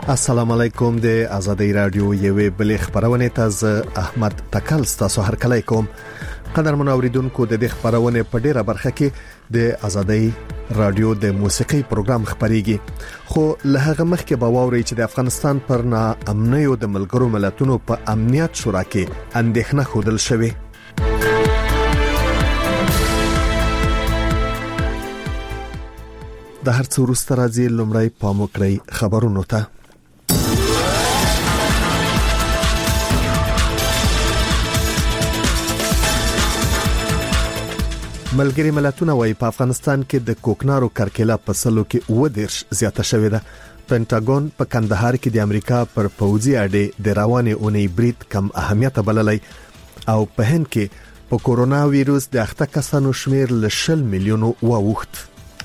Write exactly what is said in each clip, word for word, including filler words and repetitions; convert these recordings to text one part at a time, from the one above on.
السلام علیکم د آزادۍ رادیو یوې بلې خبرونه ته احمد تکل تاسو هر کله کوم قدر منوریدونکو د دې خبرونه په ډیره برخه کې د آزادۍ رادیو د موسیقي پروګرام خبريږي خو له هغه مخکې به واوري چې د افغانستان پر نا امنیت او د ملګرو ملتونو په امنیت شورا کې اندېښنه خوده شوې د هر څو وروسته راځي لومړی پام وکړئ خبرونو ته ملګری ملتونه وايي په افغانستان کې د کوکنارو کرکیله په سلو کې و دیرش زیاته شوې ده پینټاګون په کندهار کې د امریکا پر پوځي اډې د رواني اونۍ برید کم اهمیت بللای او په هند کې په کورونا وایروس د اخته کسانو شمیر ل شل میلیونو واوښت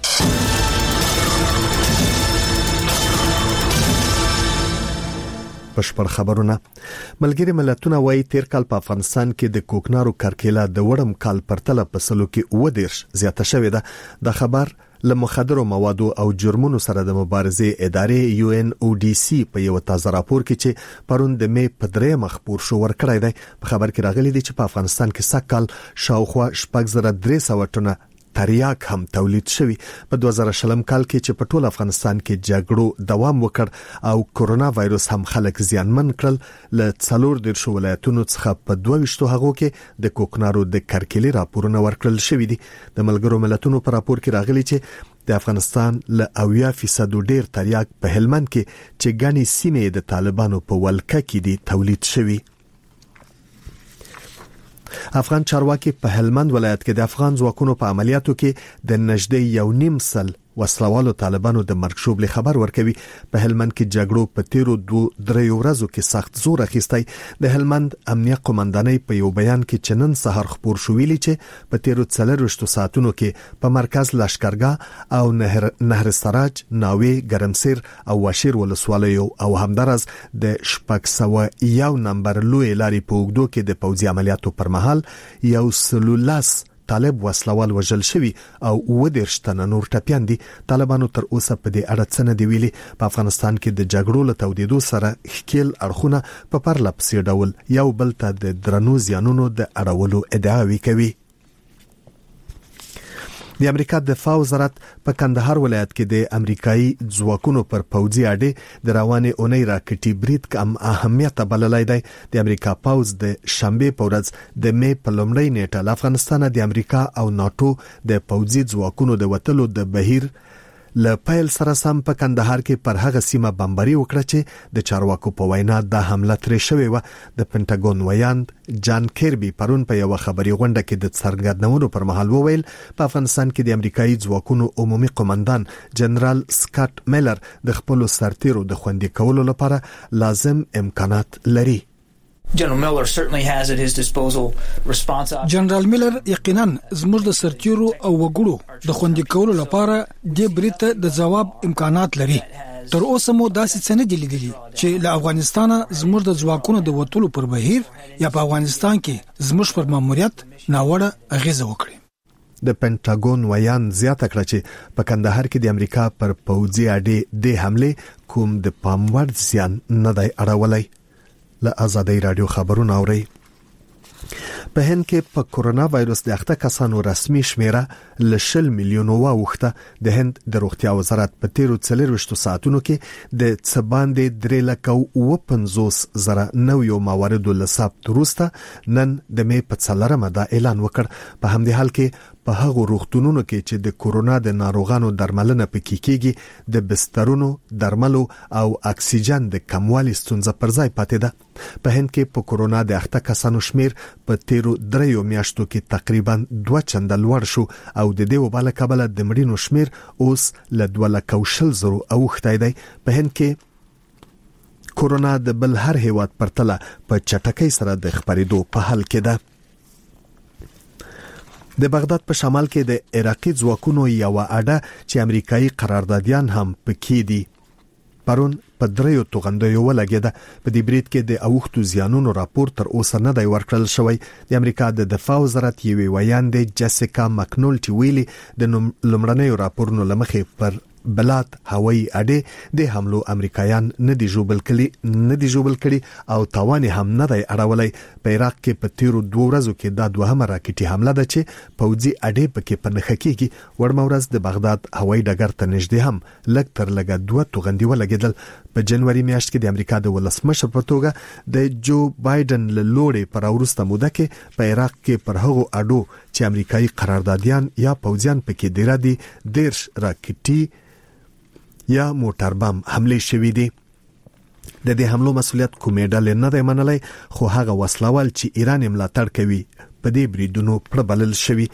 بشپړ خبرونه ملګری ملتونه وايي تیر کال په افغانستان کې د کوکنارو کرکیله د وړم کال پرتله په سلو کې و دیرش زیاته شوې ده د خبر له مخدرو موادو او جرمونو سره د مبارزې ادارې یو ان او ډي سي په یو تازه راپور کې چې پرون د می په درې مخبور شو ورکړی دی په خبر کې راغلي دي چې په افغانستان کې سکهال شاوخوا شپږ زره درې سوه ټنه تریاک هم تولید شوی په دوه زره شلم کال کې چې په ټول افغانستان کې جګړو دوام وکړ او کورونا وایروس هم خلک زیانمن کړل ل څلور د شو ولایتونو څخه په دوه ویشتو هغو کې د کوکنارو د کرکلي راپورونه ورکړل شوی دي د ملګرو ملتونو په راپور کې راغلي چې د افغانستان ل اویا فیصد ډیر تریاک په هلمند کې چې غني سیمې د طالبانو په ولکه کې دي تولید شوی افغان چارواکي په هلمند ولایت کې د افغان ځواکونو په عملیاتو کې د نږدې یو نیم سل وسلوالو طالبانو د مرګ شوبلې خبر ورکوي په هلمند کې جګړو په تیرو دو درې ورځو کې سخت زور اخیستی د هلمند امنیه قومندانۍ په یو بیان کې چنن سحر خبر شو ویلي چې په تیرو څلرويشتو ساعتونو کې په مرکز لشکرګاه او نهر نهر سراج ناوی ګرمسیر او واشیر ولسوالیو او همدارس د شپږ سوه یو نمبر لوی لاري په وګدو کې د پوځي عملیاتو پر مهال یو سلولاس طالب وسلوال وژل شوی او و دیرش تنه نور ټپیان دي طالبانو تر اوسه په دې اړه څه نه دی ویلي په افغانستان کې د جګړو له تودیدو سره خکیل اړخونه په پرلپسې ډول یو بل ته د درنو زیانونو د اړولو ادعاوي کوي د امریکا دفاع وزارت په کندهار ولایت کې د امریکایي ځواکونو پر پوځي اډې د رواني اونۍ راکټي برید کم اهمیت بللای دی د امریکا پوځ د شنبه په ورځ د می په لومړۍ نیټه له افغانستان د امریکا او ناتو د پوځي ځواکونو د وټلو د بهیر ل پایل سره سم په کندهار کې پر هغه سیمه بمباري وکړه چې د چارواکو په وینا د حمله ترې شوې و د پینټاګون ویاند جان کیربي پرون په یو خبري غونډه کې د څرګندونو پر مهال وویل په افغانستان کې د امریکایي ځواکونو عمومي قومندان جنرال سکاټ میلر د خپل سرتیرو د خوندي کولو لپاره لازم امکانات لري General Miller certainly has at his disposal response. جنرال میلر یقینا زموږ د سرتیرو او وګړو د خوندي کولو لپاره د بریټ د جواب امکانات لري تر اوسه مو داسې څه نه دي لیدلي چې له افغانستان زموږ د ځواکونو د وټولو پر بهیر یا په افغانستان کې زموږ پر ماموریت ناوړه اغیزه وکړي د پینټاګون ویان زیاته کړه چې په کندهار کې د امریکا پر پوځي اډې د حمله کوم د پاموړ زیان نه دی اړولای له آزادۍ رادیو خبرونه اوري په هند کې په کورونا وایروس د اخته کسانو رسمي شمیره ل شل میلیونو واوښته د هند د روغتیا وزارت په تیرو څلرويشتو ساعتونو کې د څباندې درې لکه او پنځوس زره نویو مواردو له ثبت وروسته نن د می په څلورمه دا اعلان وکړ په همدې حال کې په هغو روغتونونو کې چې د کورونا د ناروغانو درملنه پکې کیږي د بسترونو درملو او اکسیجن د کموالي ستونزه پر ځای پاتې ده په هند کې په کورونا د اخته کسانو شمیر په تیرو دریو میاشتو کې تقریبا دوه چنده لوړ شو او د دې وباله کبله د مړینو شمیر اوس ل دوه لکه شل زرو اوښتی دی په هند کې کورونا د بل هر هیواد پرتله په چټکۍ سره د خپرېدو په حال کې ده د بغداد په شمال کې د عراقي ځواکونو یو اډه چې امریکایي قراردادیان هم پکې دي پرون په دریو توغندیو ولګیده په دې برید کې د اوښتو زیانونو راپور تر اوسه نه دی ورکړل شوی د امریکا د دفاع وزارت یوې ویاندې جیسیکا مکنولټي ویلي د لومړنیو راپورونو لمخې پر بلات هوایي اډې د حملو امریکایان نه دی جوړبل کړي نه دی جوړبل کړي او تاوان هم نه دی اړولای. په عراق کې په تیرو دوه ورځو کې د دوهمه راکټي حمله ده چې پوځي اډې پکې پنهخ کیږي. وړمه ورځ د بغداد هوایي ډګر ته نږدې هم لږ تر لږه دوه توغندي ولګیدل. په جنوري میاشت کې د امریکا د ولسمشر په توګه د جو بایدن له لوري پر وروسته موده کې په عراق کې پر هغو اډو چې امریکایي قراردادیان یا پوځیان پکې ډیر دي دیرش راکټي یا موټر بم حمله شوې دي. د دې حملو مسؤلیت کومې ډلې نه دی منلای، خو هغه وسلوال چې ایران ملاتړ کوي په دې بریدونو پر بلل شوی.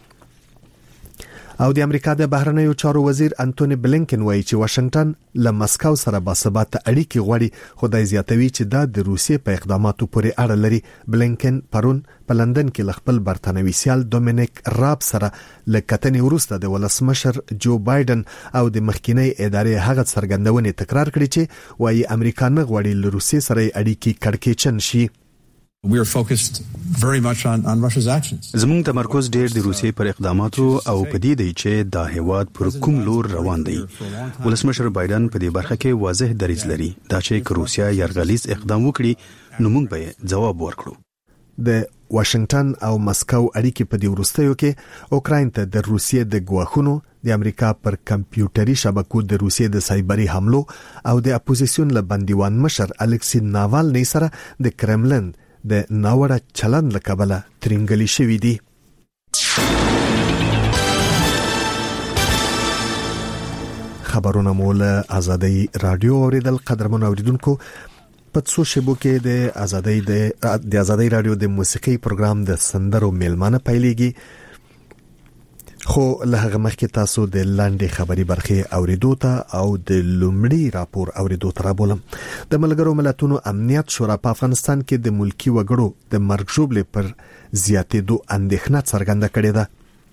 او د امریکا د بهرنیو چارو وزیر انټونی بلینکن وایي چې واشنگټن له مسکو سره باثبات اړیکې غواړي، خو د زیاتوي چې دا د روسیې په اقداماتو پورې اړه لري. بلینکن پرون په لندن کې خپل برتانوي سیال دومینیک راب سره لکتنې وروسته د ولسمشر جو بایدن او د مخکینی ادارې هغه څرګندونې تکرار کړې چې وایي امریکا نه غواړي له روسیې سره اړیکې کړکېچن شي. We are focused very much on on Russia's actions. زموږ تمرکز ډېر د روسیې پر اقداماتو او پدې دی چې دا هیواد پر کوم لور روان دی. ولسمشر بایدن په دې برخه کې واضح دریځ لري دا چې روسیا یرغلیز اقدام وکړي نو موږ به جواب ورکړو. د واشنگټن او مسکو اړیکې په دې وروستیو کې اوکراین ته د روسیې د ګواښونو، د امریکا پر کمپیوټري شبکو د روسیې د سایبري حملو او د اپوزیسیون له بندیوان مشر الکسی ناوالنی سره د کرملن د ناوړه چلند له کبله ترنګلي شوې دي. خبرونه مول آزادۍ رادیو اوریدل. قدرمن اوریدونکو، په څو شیبو کې د آزادۍ د د آزادۍ رادیو د موسیقي پروګرام د سندرو میلمانه پیلېږي، خو له هغه مخکې تاسو د لاندې خبري برخه اوریدو ته او د لومړي راپور اوریدو ته رابولم. د ملګرو ملتونو امنیت شورا په افغانستان کې د ملکی وګړو د مرګ ژوبلې پر زیاتېدو اندېښنه څرګنده کړې ده.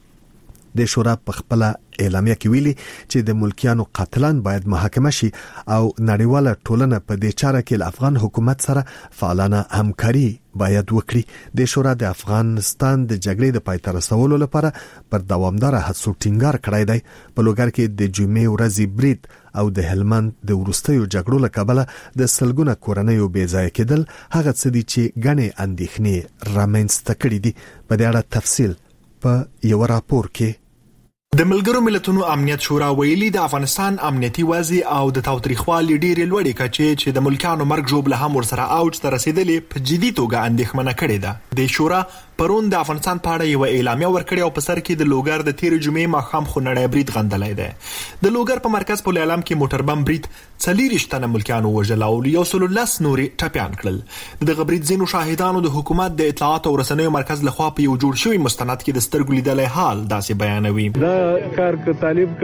د شورا په خپل اعلامیه کې ویلي چې د ملکیانو قاتلان باید محاکمه شي او نړیواله ټولنه په دې چاره کې له افغان حکومت سره فعالانه همکاري باید وکړي. د شورا د افغانستان د جګړې د پای ته رسولو لپاره پر دوامدار هڅو ټینګار کړی دی. په لوګر کې د جمعې ورځې برید او د هلمند د ورستیو جګړو له کبله د سلګونه کورنیو بې ځای کېدل هغه څه دي چې غنې اندېښنې رامنځته کړي دي. په دې اړه تفصیل په یو راپور کې. د ملګرو ملتونو امنیت شورا ویلي د افغانستان امنیتي وضع او د تاوتریخوالي ډېرې لوړې کچې چې د ملکانو مرګ ژوبله هم ورسره اوج ته رسیدلې په جدي توګه اندېښمنه کړې ده. د شورا پرون د افغانستان په اړه یو اعلامیه ورکړې او په سر کې د لوګر د تیر جمعې ماښام خونړی برید غندلای دی. د لوګر په مرکز په اعلام کې موټر بم برید څلېرویشت تنه ملکانو وژل او یو سل لس نورې ټپیان کړل. دغه برید ځینو شاهدانو د حکومت د اطلاعات او رسنیو مرکز لخوا په یو جوړ شوی مستند کې د سترګو لیدلای حال داسې بیانوي. دا کار ک طالب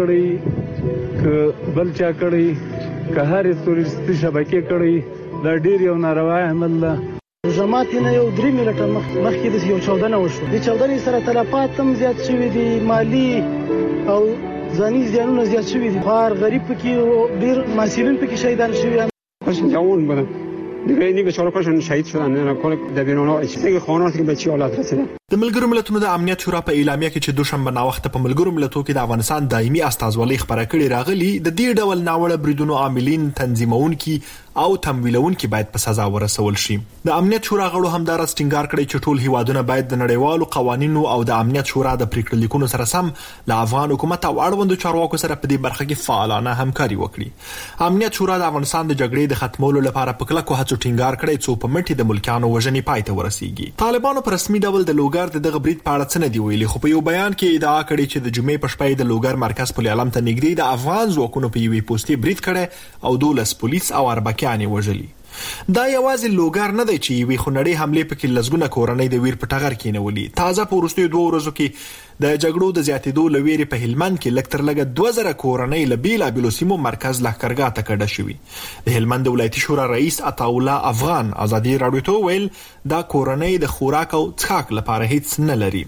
کړي ک بل چا کړي که هر تورستي شبکې کړي دا ډیر یو ناروا عمل ده. جماعت نه یو درې ملټه مخ مخکې د یو چودنه وشو. د چودنې سره تلفات هم زیات شوي دي، مالی او ځاني زیانونه زیات شوي دي. هر غریب کې ډیر مسؤلین پکې شهیدان شوي. خوش جوان بودن دیگه اینی بیچاره کاشون شهید شدن نه کار د بیرونو چې خانات کې بچي اولاد رسیدل. د ملګرو ملتونو د امنیت شورا په اعلامیه کې چې دوشنبه ناوخته په ملګرو ملتونو کې د افغانستان دایمي استازولۍ خبره کړې راغلي د دې ډول ناوړه بریدونو عاملین تنظیمونکي او تمویلونکي باید په سزا ورسول شي. د امنیت شورا غړو هم دا راز ټینګار کړی چې ټول هیوادونه باید د نړیوالو قوانینو او د امنیت شورا د پریکړې لیکونو سره سم له افغان حکومت او اړوندو چارواکو سره په دې برخه کې فعالانه همکاري وکړي. امنیت شورا د افغانستان د جګړې د ختمولو لپاره په کلکو هڅو ټینګار کړی څو په مټي د ملکانو وژنې پای ته ورسیږي. طالبانو په رسمي ډول د لوګر د دغه برید په اړه څه نه دی ویلي، خو په یو بیان کې ادعا کړې چې د جمعې په شپه د لوګر مرکز په علم ته نږدې د افغان ځواکونو په یوې پوسټي برید کړي او دولس پولیس او اربکیان وژلي. دا یوازې لوګر نه دی چې یوې خونړۍ حملې پکې لسګونه کورنۍ د ویر په ټغر کې نیولي. تازه په وروستیو دوه ورځو کې د جګړو د زیاتېدو له ویرې په هلمند کې لږ تر لږه دوه زره کورنۍ له بېلابېلو سیمو مرکز لښکرګاه ته کډه شوي. د هلمند د ولایتي شورا رئیس عطاالله افغان ازادي راډیو ته ویل دا کورنۍ د خوراک او څښاک لپاره هیڅ نه لري.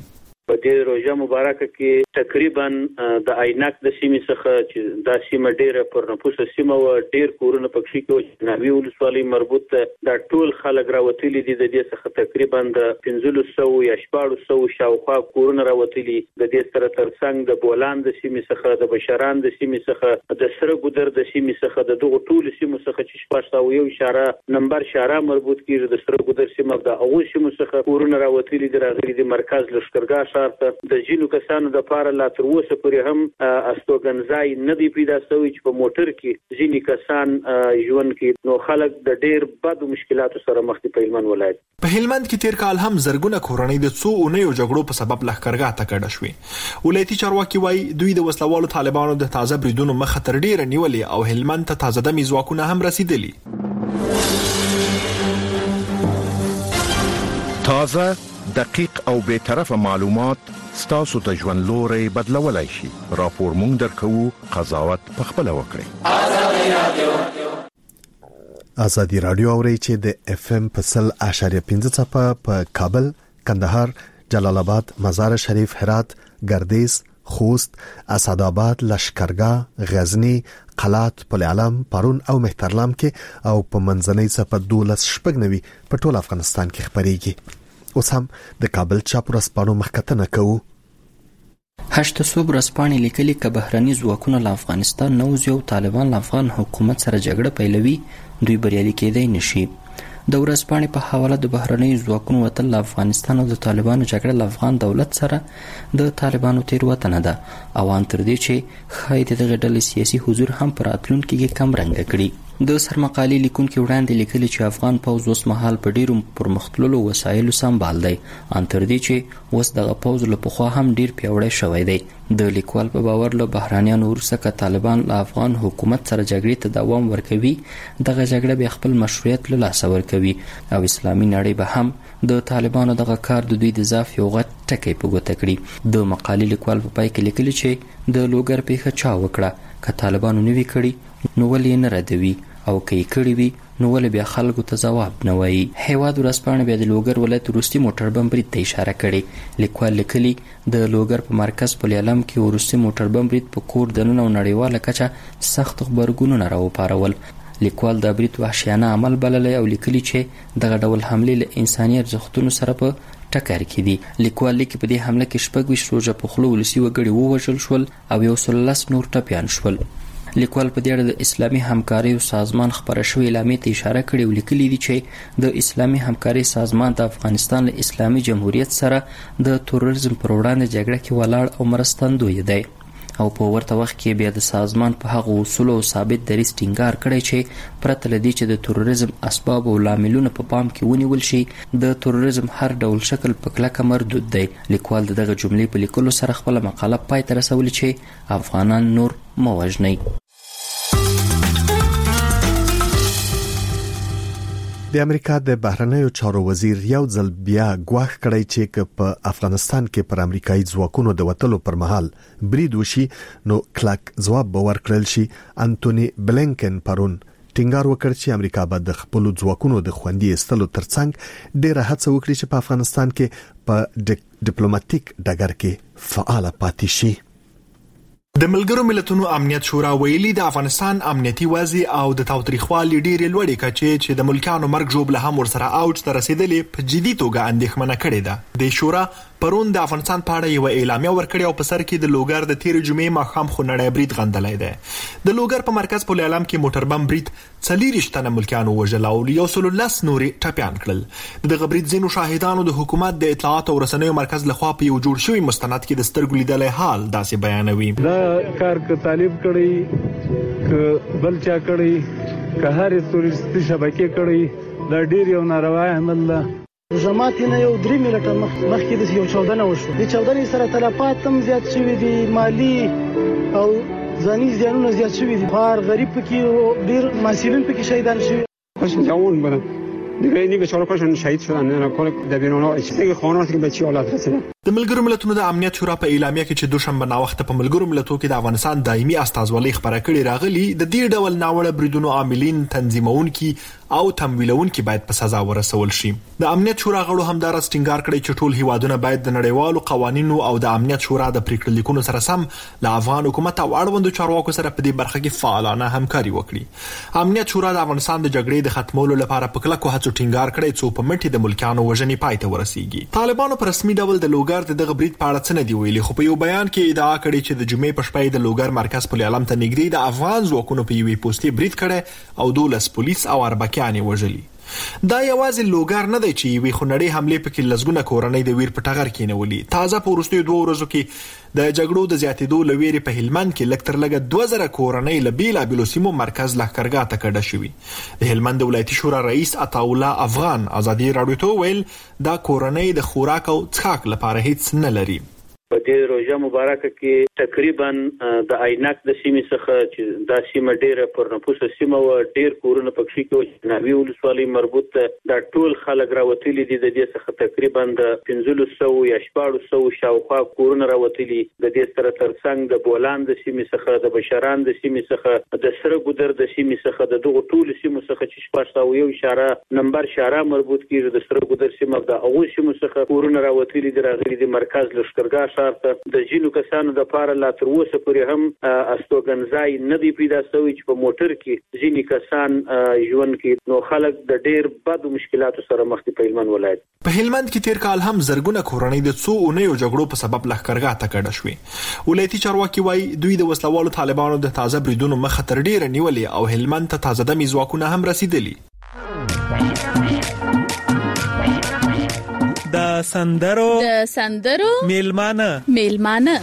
په دې روزه مبارکه کې تقریبا د عینک د سیمې څخه چې د سیمه ډیره پر نفوس سیمه و ډیر کورونه پکې کې ناوی ولسوالۍ مربوط د ټول خلک راوتلي دي د دې څخه تقریبا د پنځه سوه یا شپږ سوه شاوخوا کورونه راوتلي د دې سره ترڅنګ د بولان د سیمې څخه د بشران د سیمې څخه د سره ګودر د سیمې څخه د دغه ټول سیمو څخه چې شپږ سوه یو اشاره نمبر اشاره مربوط کیږي د سره ګودر سیمه د هغو سیمو څخه کورونه راوتلي دي راغلي د مرکز لشکرګاه ښار ته د جنو کسانو د پاره لا تر اوسه پورې هم استوګنځای نه دی پیدا شوی چې په موټر کې ځینې کسان ژوند کې نو خلک د ډیر بد مشکلاتو سره مخ دي په هلمند ولایت. په هلمند کې تیر کال هم زرګونه کورنۍ د څو اونیو جګړو په سبب لښکرګاه ته کډه شوې. ولایتي چارواکي وایي دوی د وسلوالو طالبانو د تازه بریدونو مخه تر ډیره نیولې او هلمند ته تازه دمي ځواکونه هم رسیدلي. تازه، دقیق او بے طرفه معلومات ستاسو ته ژوند لوري بدلولای شي. راپور مونږ درکو، قضاوت پخپل وکړئ. آزادی رادیو اوري چې د اف ام په سل اشاریه پنځه صفه په کابل، کندهار، جلال آباد، مزار شریف، هرات، گردیز، خوست، اسداباد، لشکرګاه، غزنی، قلات، پل علم، پرون او مهترلام کې او په منځنۍ صفه دولس شپږنوي په ټول افغانستان کې خبريږي. اوس هم د کابل چاپ ورسپانو مخکتنه کوو. هشت صوب رسپانې لیکلي که بهرني ځواکونه له افغانستان نه وځي او طالبان له افغان حکومت سره جګړه پیلوي دوی بریالي کېدای نشي. د ورځپاڼې په حواله د بهرنیو ځواکونو وتل له افغانستان او د طالبانو جګړه له افغان دولت سره د طالبانو تېروتنه ده او ان تر دې چې ښایي د دغې ډلې سیاسي حضور هم په راتلونکي کې کم رنګه کړي. د سرمقالې لیکونکي وړاندې لیکلي چې افغان پوځ اوس مهال په ډیرو پرمختللو وسایلو سمبال دی ان تر دې چې اوس دغه پوځ له پخوا هم ډیر پیاوړی شوی دی. د لیکوال په باور له بهرانیانو وروسته که طالبان له افغان حکومت سره جګړې ته دوام ورکوي دغه جګړه بیا خپل مشروعیت له لاسه ورکوي او اسلامي نړۍ به هم د طالبانو دغه کار د دوی د ضعف یو غټ ټکی په ګوته کړي. د مقالې لیکوال په پای کې لیکلي چې د لوګر پیښه چا وکړه، که طالبانو نه وي کړي نو ولې نه ردوي او که یې کړي وي نو ولې بیا خلکو ته ځواب نه وایي. هیواد ورځپاڼه بیا د لوګر ولایت وروستي موټر بم برید ته اشاره کړې. لیکوال لیکلي د لوګر په مرکز پل علم کې وروستي موټر بم برید په کور دننه او نړیواله کچه سخت غبرګونونه راوپارول. لیکوال دا برید وحشیانه عمل بللی او لیکلي چې دغه ډول حملې له انساني ارزښتونو سره په ټکر کې دي. لیکوال لیکي په دې حمله کې شپږ ویشت روژه پخلو ولسي وګړي ووژل شول او یو سل لس نور ټپیان شول. لیکوال په دې اړه د اسلامي همکارۍ سازمان خبره شوې اعلامیې ته اشاره کړې او لیکلي دي چې د اسلامي همکارۍ سازمان د افغانستان له اسلامي جمهوریت سره د تروریزم پر وړاندې جګړه کې ولاړ او مرستندوی دی او په ورته وخت کې بیا د سازمان په هغو اصولو او ثابت دریځ ټینګار کړی چې پرته له دې چې د تروریزم اسباب او لاملونه په پام کې ونیول شي د تروریزم هر ډول شکل په کلکه مردود دی. لیکوال د دغه جملې په لیکلو سره خپله مقاله پای ته رسولې چې افغانان نور مه وژنئ. د امریکا د بهرنیو چارو وزیر یو ځل بیا ګواښ کړی چې په افغانستان کې پر امریکایي ځواکونو د وټلو پر مهال برید وشي نو کلک ځواب به ورکړل شي. انټونی بلینکن پرون ټینګار وکړ چې امریکا به د خپل ځواکونو د خوندي استلو ترڅنګ ډیره هڅه وکړي چې په افغانستان کې په ډیپلوماټیک ډګر کې فعال پاتې شي. د ملګرو ملتونو امنیت شورا ویلي د افغانستان امنیتي وضع او د تاوتریخوالي ډېرې لوړې کچې چې د ملکانو مرګ ژوبله هم ورسره اوج ته رسیدلې په جدي توګه اندېښمنه کړې ده. د شورا پرون د افغانستان په اړه یو اعلامیه ورکړې او په سر کې د لوګر د تیر جمعې ماښام خونړی برید غندلی دی. د لوګر په مرکز پل علم کې موټر بم برید څلېرویشت تنه ملکیانو وژل او یو سل لس نورې ټپیان کړل. د دغه برید ځینو شاهدانو د حکومت د اطلاعاتو او رسنیو مرکز لخوا په یو جوړ شوي مستند کې د سترګو لیدلی حال داسې بیانوي. دا کار که طالب کړی که بل چا کړی که هرې تروریستي شبکې کړی دا ډېر یو ناروا عمل ده. جماعت نه یو درې ملټه مخکې د یو چاودنه وشو. د چاودنې سره تلفات هم زیات شوي دي، مالی او ځاني زیانونه زیات شوي دي. هر غریب پکې ډېر مسئولین پکې شهیدان شوي. کاش جوان بودن دیگه اینی بیچاره کاشون شهید شدن. نه کار دبیرانه چه خانواتی که به چی حالت رسیدن. د ملګرو ملتونو د امنیت شورا په اعلامیه کې چې دوشنبه ناوخته په ملګرو ملتونو کې د افغانستان دایمي استازولۍ خبره کړې راغلي د دې ډول ناوړه بریدونو عاملین تنظیمونکي او تمویلونکي باید په سزا ورسول شي. د امنیت شورا غړو همدار ټینګار کړی چې ټول هیوادونه باید د نړیوالو قوانینو او د امنیت شورا د پریکړې لیکونو سره سم له افغان حکومت او اړوندو چارواکو سره په دې برخه کې فعالانه همکاري وکړي. امنیت شورا د افغانستان د جګړې د ختمولو لپاره په کلکو هڅو ټینګار کړی څو په مټي د ملکانو وژنې پای ته ورسیږي. طالبانو په رسمي ډول د لوګر د دغه برید په اړه څه نه دی ویلي، خو په یو بیان کې ادعا کړې چې د جمعې په شپه د لوګر مرکز په عالم ته نږدې د افغان ځواکونو په یوې پوسټې برید کړي او دولس پولیس او اربکیان وژلي. دا یوازې لوګر نه دی چې یوې خونړۍ حمله پکې لزګونه کورنۍ د ویر په ټغر کې نیولې. تازه په وروستیو دوه ورځو کې د جګړو د زیاتېدو لویری په هلمند کې لکتر لګه دوه زره کورنۍ له بیلابېلو سیمو مرکز لښکرګاه ته کډه شوي. د هلمند ولایتي شورا رئیس عطاالله افغان ازادي راډیو ته ویل دا کورنۍ د خوراک او څښاک لپاره هیڅ نه لري. په دې روزه مبارکه کې تقریبا د عینک د سیمې څخه چې د سیمه ډیره پر نفوس سیمه و ډیر کورونه پکې کې ناوی ولسوالۍ مربوط د ټول خلک راوتلي دي. د دې څخه تقریبا د پنځه سوه یا شپږ سوه شاوخوا کورونه راوتلي. د دې سره ترڅنګ د بولان د سیمې څخه د بشران د سیمې څخه د سره ګودر د سیمې څخه د دغه ټول سیمو څخه چې شپږ سوه یو اشاره نمبر شاره مربوط کیږي د سره ګودر سیمه د هغه سیمو څخه کورونه راوتلي دي. راغلي د مرکز لښکرګاه د جنو کسانو د پاره لا تر اوسه پورې هم استوګنځای نه دی پیدا شوی چې په موټر کې ځینی کسان ژوند کې نو خلک د ډېر بد مشکلاتو سره مخ دي. په هلمند ولایت په هلمند کې تیر کال هم زرګونه کورنۍ د څو اونیو جګړو په سبب لښکرګاه ته کډه شوې. ولایتي چارواکي وایي دوی د وسلوالو طالبانو د تازه بریدونو مخه تر ډیره نیولې او هلمند ته تازه دمي ځواکونه هم رسیدلي. د سندرو د سندرو میلمانه میلمانه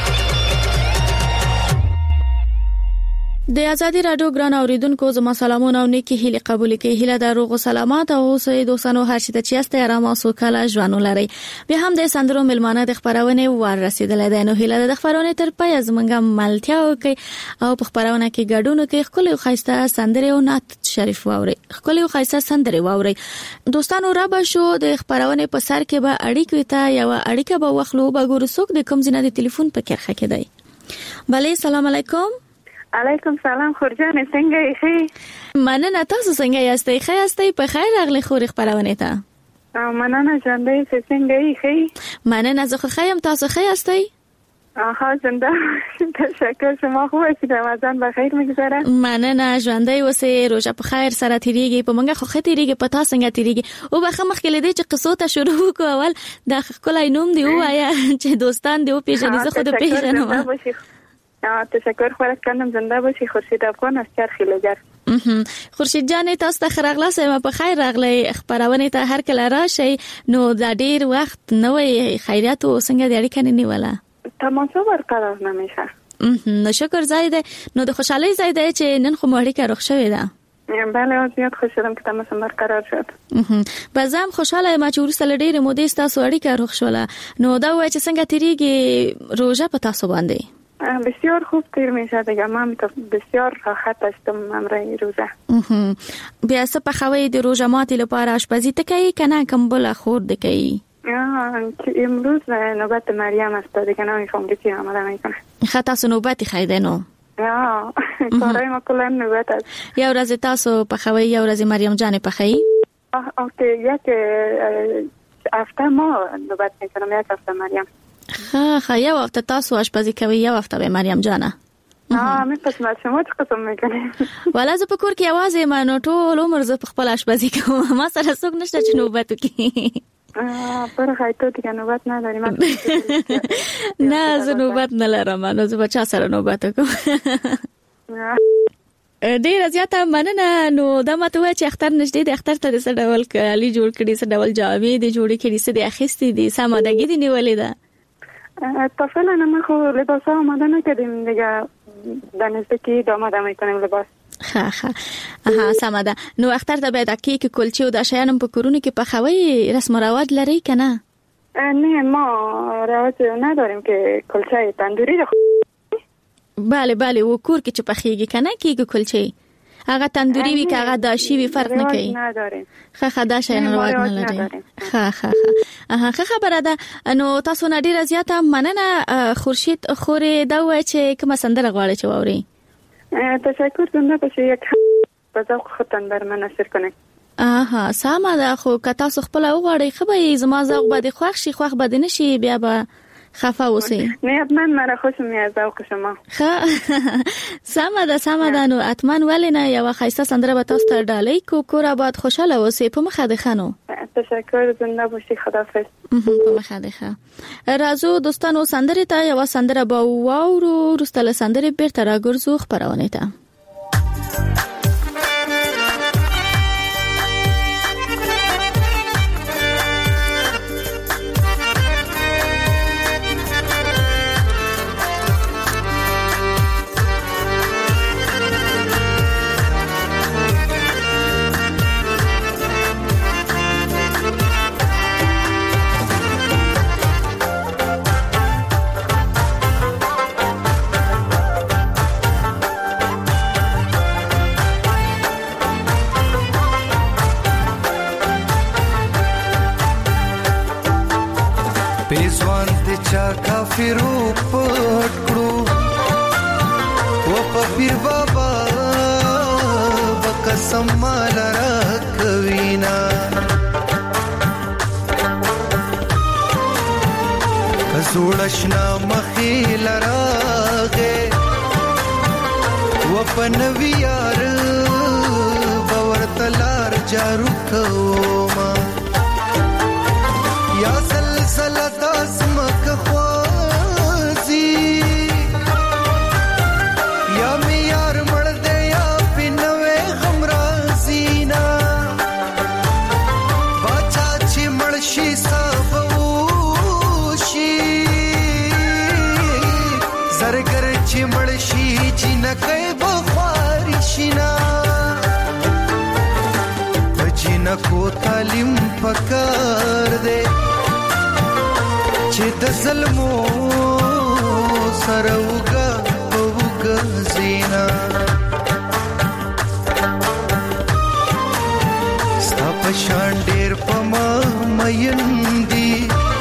د ازادي رادیو ګران اوریدونکو زما سلامونه او نیکی هیله قبول کړئ. هیله د روغ سلامات او اوسې دوستانو هر شي ته چې است آرام او سوکاله ژوند ولرئ. بیا هم د سندرو میلمانه د خبرونه ور رسیدلې ده. نو هیله د خبرونه تر پای زمونږه ملتیا وکي او په خبرونه کې ګډون کوي. خپل خاصه سندره او نعت شریف واوري. خپل خاصه سندره واوري. دوستانو را به شو د خبرونه په سر کې به اړیکې ته یا اړیکه به وخلو به ګورسوک د کوم زینه د ټلیفون په کرخه کې دی. بله سلام علیکم. علیکم سلام خورجان څنګه یې؟ مننه تاسو څنګه یاستئ؟ ښه یاستئ؟ په خیر راغلی خوري خبرونه ته. مننه ژوندۍ څنګه یې؟ مننه زه خو ښه یم تاسو ښه یاستئ؟ ها زنده تشکر شما خوب هستید رمضان بخیر میگذره. مننه ژوندۍ اوسئ روزه په خیر سره تیریږي په منګه خو ښه تیریږي په تاسو څنګه تیریږي او به خمخ کې لدی چې قصو ته شروع وکړو. اول د خپل نوم دی وایا چې دوستان دی او پیژنې زه خود پیژنم. تشکر خورت کردم زنده باشی. خورشید افغان از چرخ لوگر. خورشید جان تاسو ته خراغله سم په خیر راغلی خبرونه ته هر کله راشي. نو دا ډیر وخت نوې خیرات او څنګه د اړیکې نیوله تماسا برقرار نمیشه. نو شکر زایده. نو د خوشحالي زایده چې نن خو مړی رخ شوی ده. بله زیات خوش شدم که تماس برقرار شد. بازم خوشاله ما چې ورسره ډېر مودې تاسو اړیکه رخ شوله. نو دا وای چې څنګه تیریږي روزه په تاسو باندې؟ بسیار خوب تیر میشه دیگه. من بسیار راحت هستم امروز روزه. بیا څه پخوی د روزه ماتي لپاره آشپزی تکي کنه کوم بل خورد کوي؟ امروز نوبت مریم است دیگه نمیخوام که چی آماده میکنه. خطا سو نوبت خیده نو. یا کارای ما کلا نوبت است. یا ورځ تاسو پخوی یا ورځ مریم جان پخی؟ اوکي یک هفته ما نوبت میکنم یک هفته مریم. خا خا یو وخت تاسو آشپزی کوي یو وخت به مریم جانه. اه مې پس ما شمو څه قسم میکنه. ولا زه په کور کې आवाज ما نو ټول عمر زه خپل آشپزی کوم. ما سره څوک نشته چې نوبت وکړي. اه پر خایته دیگه نوبت نداریم. نه زه نوبت نه لرم. نو زه بچا سره نوبت کوم. ډیر زیاته مننه. نو دا ماته وای چې اختر نشته د اختر ته د څه ډول کالي جوړ کړي څه ډول جامې د جوړې کړي څه د اخیستې دي سمادګي دي نیولې ده. تا فعلا ما خو لباس ها آماده نکردیم دیگه در نزدیکی آماده میکنیم لباس. ها ها آها سماده. نو اختر ته باید کیک کلچه و د شیانم په کورونه کې پخوي رسم و رواج لري کنه؟ نه ما رواج نداریم که کلچه تندوری رو. بله بله و کور کې چې پخېږي کنه کیک کلچه هغه تندوري وی که هغه داشی وی فرق نه کوي نداره. خه خدا شاین رواج نه لري. خه خه خه خه خبره ده. نو تاسو نه ډیر زیاته مننه خورشید خورې دا وای چې کوم سندره غواړي چې ووري. تشکر زنده باشی. یک به ذوق خودتان بر من اثر کنه. آها سامه ده خو که تاسو خپل وغواړئ خو به زما ذوق به خوښ شي خوښ به نشي بیا به خفه اوسئ. نه حتما مرا خوش میاد ذوق شما. خه سامه ده سامه ده نو حتما ولې نه یو خایسته سندره به تاسو ته ډالۍ کو کور آباد خوشاله اوسئ په مخه ده خنو. تشکر زنده باشی خداحافظ. په مخه ده خه. راځو دوستانو سندره ته یو سندره به واورو رستله سندره بیرته راګرځو خبرونه ته. پیزوان ته چا کافرو پټ کړو و په پیر بابا وقسم مال را کوینا زوړشنا مخیل راغه و په نویار باور تلار جارو کوما یا زلزلہ داسمک خوازی یا میار مردے یا پینوے غمرازینا باچا چی مڑشی سابوشی زرگر چی مڑشی چی نکے بخوارشینا بجینا کو تعلیم پکار دے چې د ظلمو سره وګا وګا زینا ستا پشان ډېر پما مېندي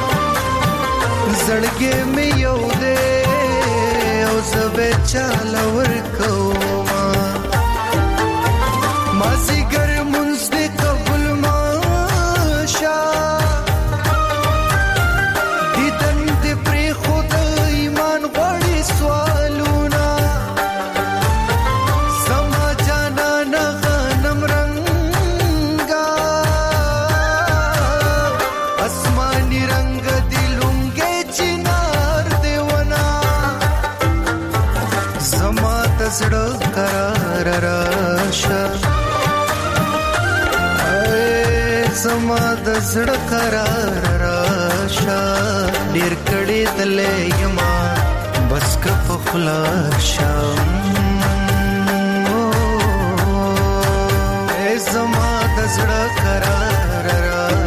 زړګې مې یو دې او زبې چاله ورکوما مازی ګر مونږ دې قبول ماشا زړه قرار راشه اے زما د زړه قرار راشه ډیر کړي دلې یما بس که په خلاصه اے زما د زړه قرار راشه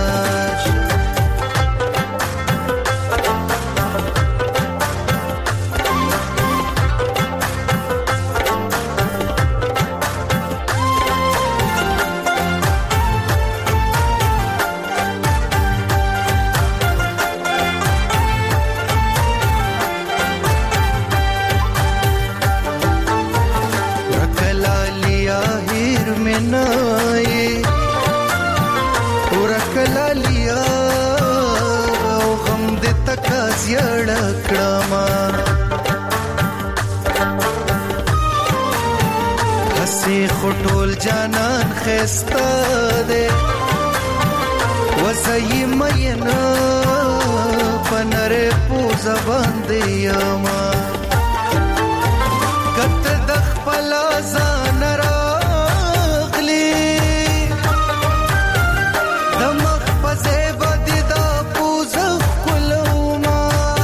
خټول جانان خسته ده وسای مینا پنر پوز باندې یما کته د خپل ځان راغلی د مخ په زیبا دي د پوز کولوما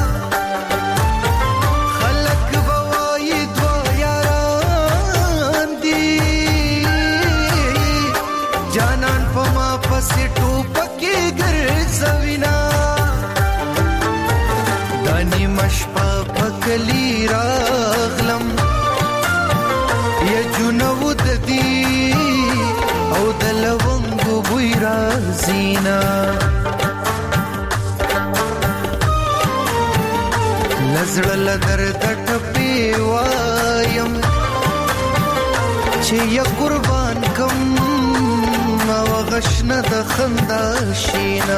خلق بوای دوا یاران دي جانان پما پسې ټوپکې ګرځوینا دانی مشپا پکلی راغلم یا زړل درد ټپي وایم چې یا قربان کم او غشنه د خندا شینا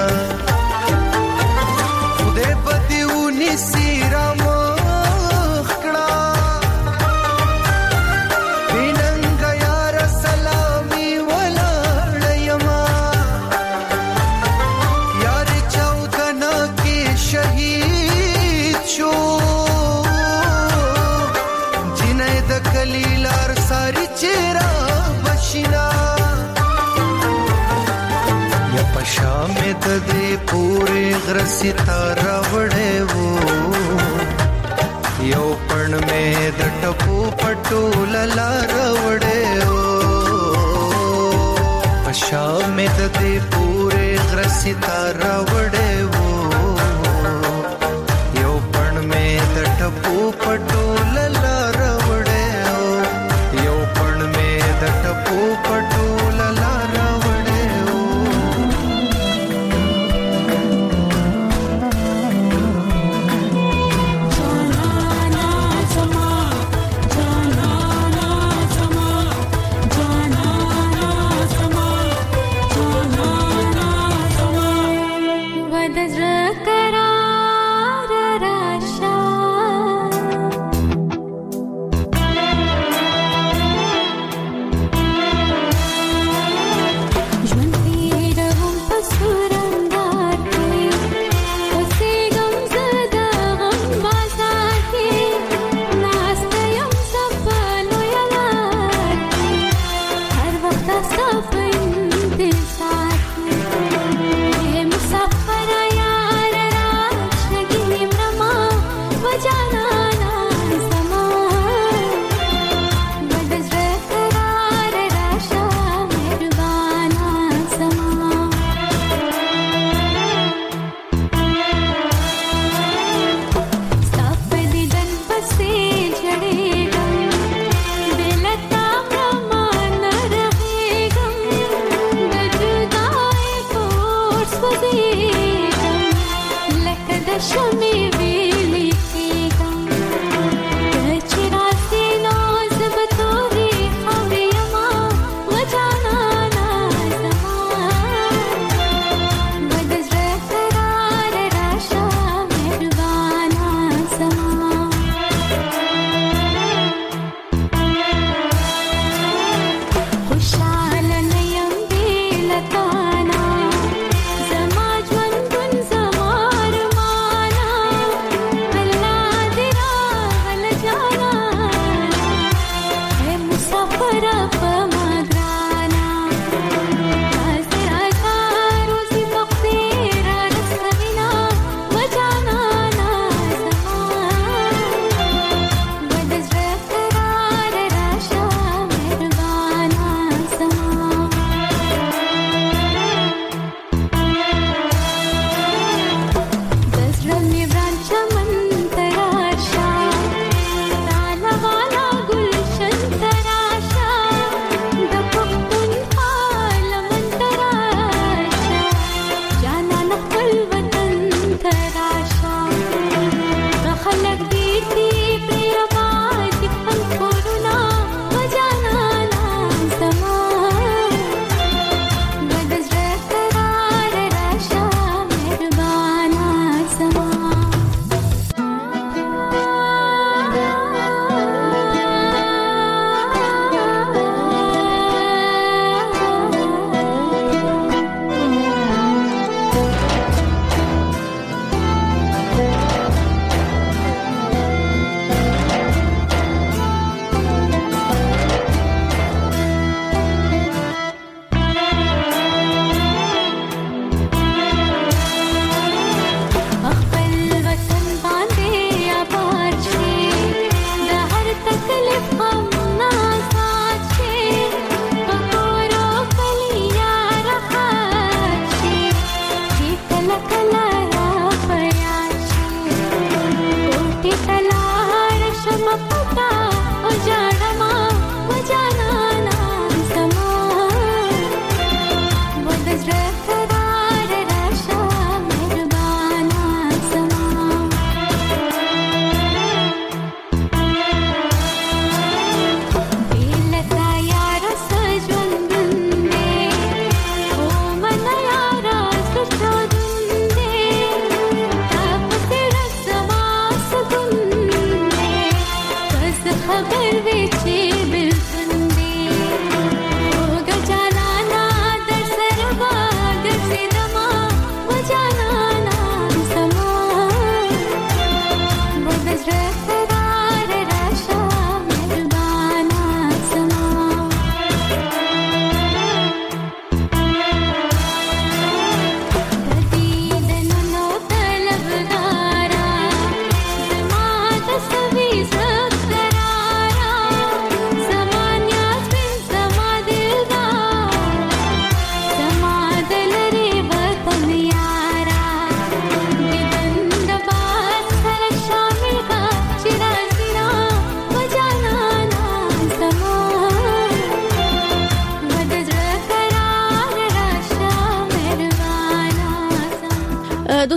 خدای په دیونی سیرا مخ کړه ویننګ یار سلامي ولاړ یما یار چاودنا کې شهید شو جنې د کلیلار ساری چیرې بشینا شامد دې پورې غرسي تار وړې وو یو پړ مې د ټپو پټول لار وړې وو شامد دې پورې غرسي تار وړې وو یو پړ مې د ټپو پټول لار وړې وو یو پړ مې د ټپو پټول لار زما ژوند زما ارمانه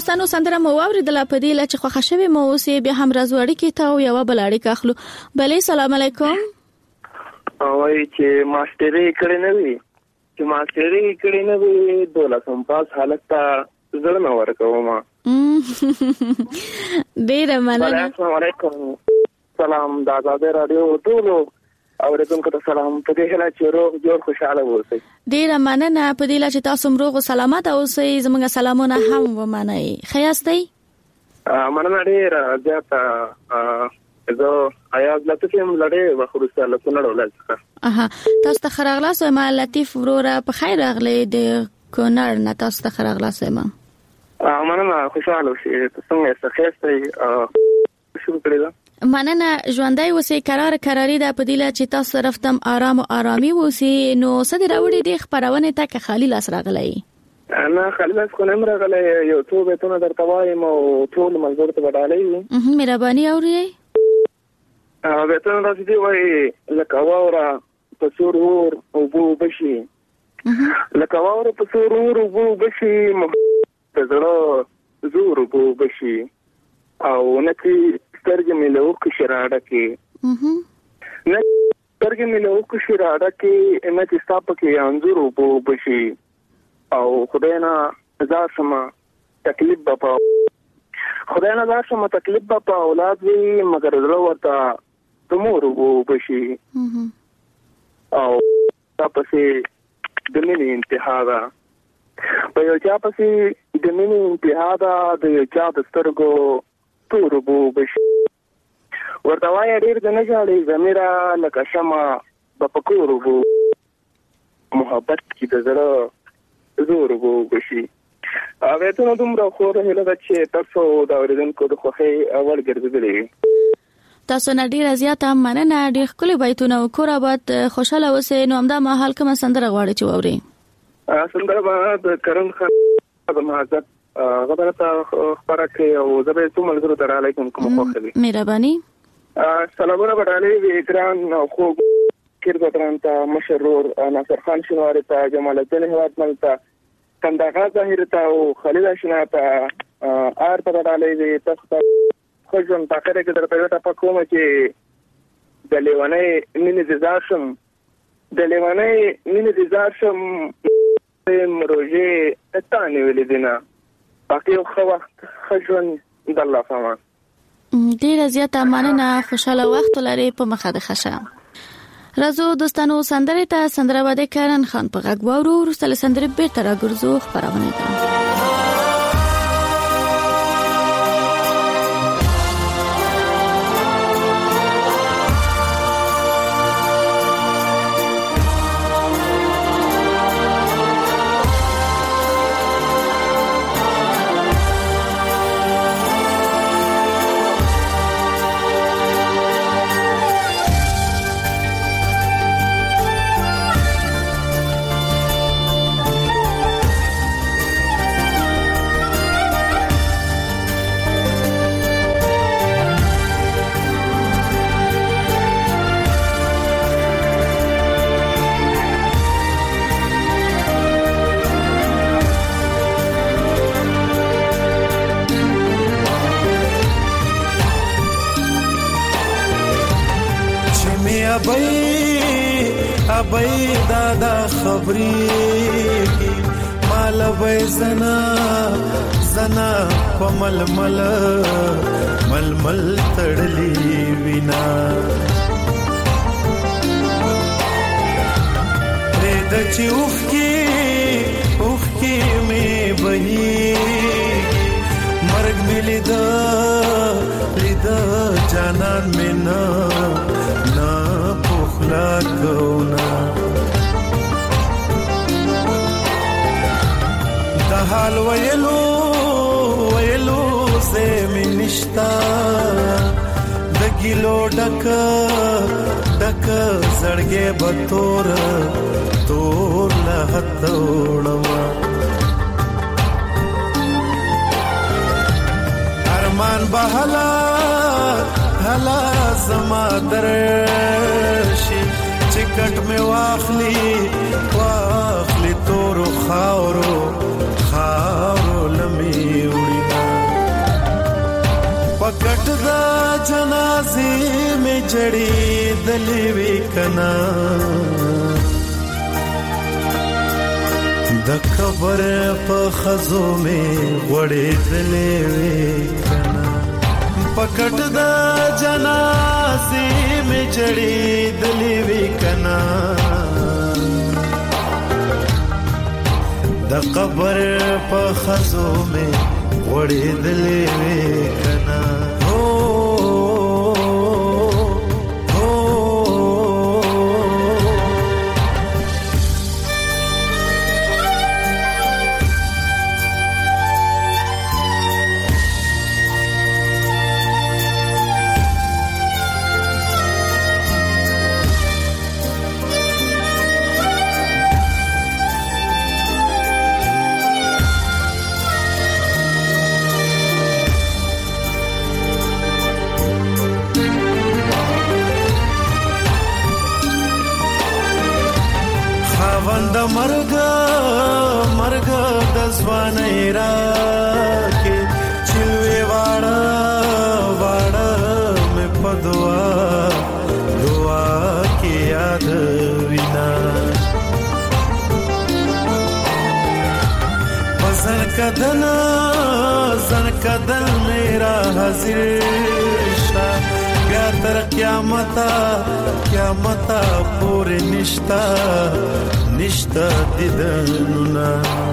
دوستانو سندره مو اوریدله په دې لچ خوښه شوی مو اوسې بیا هم راځوړی کې تا او یو بل اړیکه اخلو. بلې سلام علیکم. اوای چې ماستری کړی نه وي چې ماستری کړی نه وي دولسم پاس حالت ته زړه نه ورکوم. ډیر مننه. السلام علیکم. سلام د آزاد رادیو ټولو اوریدونکو ته سلام. په دې هله چې روغ جوړ خوشاله اوسئ. ډیر مننه. په دې لچ تاسو روغ او سلامت اوسئ. زموږ سلامونه هم ومنئ. خیاستئ؟ مننه ډیر زیاته. زه آیاز لطیفم لړې وخورسته لکونه ولڅه. اها تاسو ته خراغلاس ما لطیف وروره په خیر راغلی د کونړ نه. تاسو ته خراغلاس ما مننه. خوشاله اوسئ. څنګه یې خیاستئ؟ شروع کړئ. مننه. ژوندۍ اوسئ. قرار قراری ده په دې لچ چې تاسو رفتم آرام او آرامي اوسئ. نو صد راوړي د خبرونه ته که خالی لاس راغلی؟ نه خالی لاس خو نه راغلی. یو څو بیتونه درته وایم او ټول منظور ته وډالې. مهرباني اورئ. بیتونه راځي دی وای لکه واوره په سور ور او بو بشي. لکه واوره په سور ور او بو بشي ته زړه زور بو بشي او نکي سترګې مې له وکړي شراړه کې نه سترګې مې له وکړي شراړه کې نه چې ستا پکې انځور وبو بشي او خدای نه زار شمه تکلیف به په خدای نه زار شمه تکلیف به په اولاد وي مګر زړه ورته تمور وبو بشي او تاسو د مینې انتها ده. په یو چا پسې د مینې انتها ده د یو چا د سترګو تور وبو بشي. ورته وایي ډېر د نه ژاړي ضمیره لکه شمع به په کور وبو محبت کې د زړه زور وبو بشي. بیتونه دومره خوره هیله ده چې تاسو د اورېدونکو د خوښۍ وړ ګرځېدلي. تاسو نه ډیره زیاته مننه. ډېر ښکلي بیتونه او کور آباد خوشاله اوسئ. نو همدا مهال کومه سندره غواړئ چې واورئ؟ سندره به د کرن خان د مهاجرت غبره ته خبره کوي او زه به څو ملګرو ته را لیکم کوم خوښه وي. مهرباني. سلامونه وړاندې وی ګران خو کیر بدران ته مشرور ناصر خان شنواری ته جمال الدین هواتمل ته کندهار ظاهر ته او خلیل شنا ته آر ته وړاندې وی تاسو ته خو ځم تاخره کې درته ته پکوم چې د لیوانې مینې د ځاشم د لیوانې مینې د ځاشم مروجه اتانه ولې دینا باقي خو وخت خجون د الله فامان. ډیره زیاته مننه. خوشاله وخت لري په مخه د خشه. راځو دوستانو سندره ته سندره باندې کرن خان په غږ وورو. ورسره سندره بیرته راګرځو خبرونه ده. ابای دادا خبرې مال وای زنا زنا پمل مل مل مل تړلی وینا رد چې اوخ کې اوخ کې مې بهي مرګ ملي دا لیدا جانان مې نه نه پخلا کونا د حال ویلو ویلو زه مې نشتا د ګلو ډک ډک زړګې بتور تور له هتوړما ارمان بهلا هلا زما درشي چکټ می واخلي واخلي تور خاورو خاورو لمي وړينا جنازې مې جړېدلې وې کنا د قبر په خزو مې وړېدلې وې کنا پکټ د جنازې مې جړېدلې وې کنا د قبر په خزو مې وړېدلې وې کنا د مرګ مرګ د ځوانۍ راکې چلوي واړه واړه مې په دعا دعا کې یاد وینا پسر کدن زن کدن میرا حاضر شا بیا تر قیامتا قیامتا پورې نشتا نشتا دیدنونا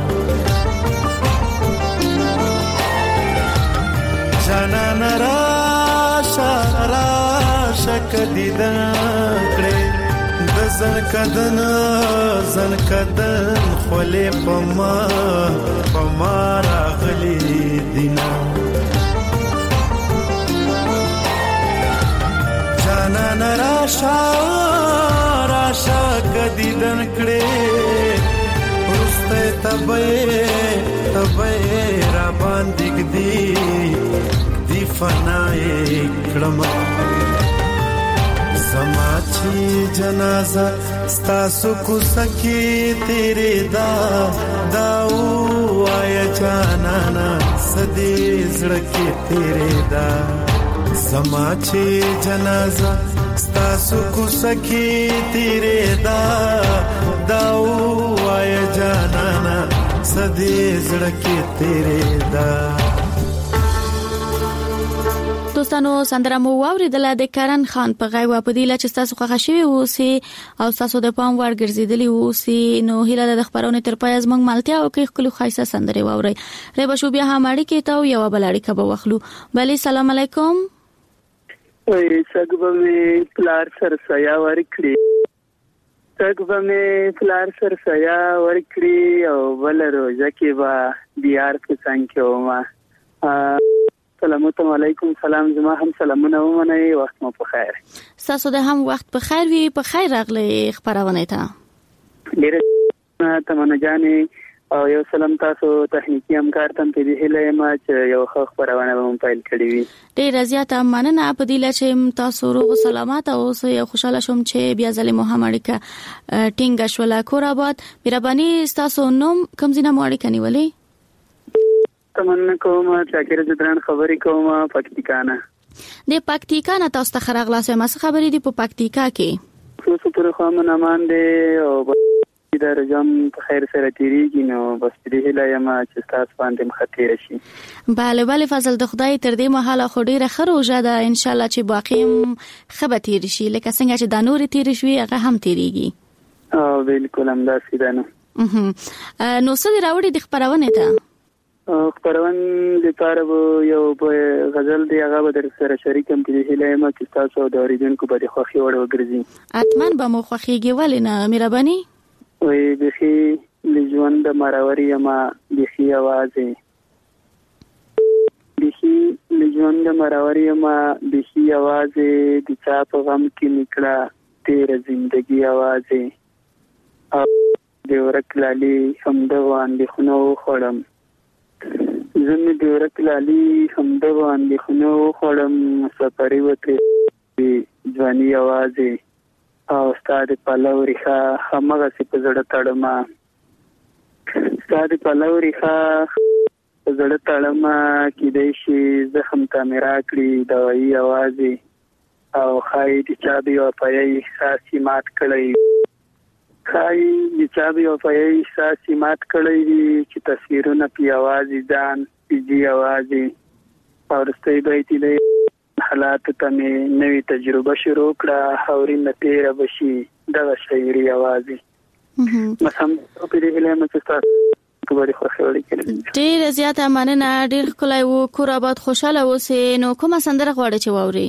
جانان راشا راشا کدیدن کړي د زن کدن زن کدن خولې پما پما راغلي دینا جانان راشا راشا کدیدن کړي ورسته تبه تبه را باندې کدي دی فنای کړم زما چې جنازه ستاسو کو سکی تیرے دا داو آیا جانانا سدی زړه تیرے دا زما چې جنازه ستاسو کو سکی تیرے دا داو آیا جانانا سدی زړه تیرے دا. دوستانو سندره مو واوریدله د کرن خان په غږ و په دی لا چې تاسو خوښ شوي اوسئ او تاسو د پام وړ ګرځیدلی اوسئ نو هیله د خبرونه تر پای از موږ مالتیا او کې خپل خاصه سندره واوري ری بشو بیا هم اړیکې ته یو بل اړیکه به واخلو. بلی سلام علیکم. وای څنګه به پلار سر سیا ورکړي څنګه به پلار سر سیا ورکړي او بل روزه کې با بیار کې څنګه وما السلام علیکم. سلام زما هم سلامونه ومنئ وخت مو په خیر. تاسو د هم وخت په خیر وي په خیر راغلی خبرونه ته ډیره تمنه جانې او یو سلام تاسو تخنیکی همکار تم په دې هله ما چې یو خبرونه مو فایل کړی وي. ډیره زیاته مننه په دې لچې تاسو روغ سلامات او یو خوشاله شوم چې بیا ځلې محمد کا ټینګ شولا کور آباد مهرباني تاسو نوم کوم ځای نه مړی کنيولې تمنه کوم چې درن خبرې کوم پکتیکانه د پکتیکانه تاسو ته خراغلاسه ما خبرې دی په پکتیکا کې څه پر خو من امان دی او د رجم په خیر سره تیریږي نو بس دې هله ما چې تاسو باندې مخاطر شي. bale bale فضل د خدای تر دې مهاله خو ډیره خروجه ده ان شاء الله چې باقي خبر تیر شي لکه څنګه چې د نور تیر شوي هغه هم تیریږي. او بالکل هم دا سیدانه نو څه راوړي د خبرونه ته خبرون لپاره یو غزل دی هغه به در سره شریکم په دې هله ما چې تاسو د اوریدونکو په خوخي وړ وګرځي. اتمن به مو خوخيږي ولنه مهرباني وي بخي لژوند مراوري ما بخي आवाज بخي لژوند مراوري ما بخي आवाज د چا په غم کې نکړه تیر زندگی आवाज او د ورکلالي هم د باندې خنو خړم زمي د ورکلالي هم د باندې خنو خړم سفرې وته ځواني आवाज او استاد پلوريخه همغه سي په زړه تړما استاد پلوريخه په زړه تړما کې د شي زخم ته میرا کړی دوايي आवाज او خای د چا بي وفایي احساس مات کړی خای د چا بي وفایي احساس مات کړی چې تصویرونه په आवाज ځان پیږي आवाज اورستي بیت دې حالات ته مې نوې تجربه شروع کړه هوري نتیره بشي دغه شاعري आवाज مسم په دې هله مې تاسو کومه خوښه وړي کړم ډیر زیاته مننه ډیر کولای وو کور آباد خوشاله اوسې نو کومه سندره غواړئ چې واوري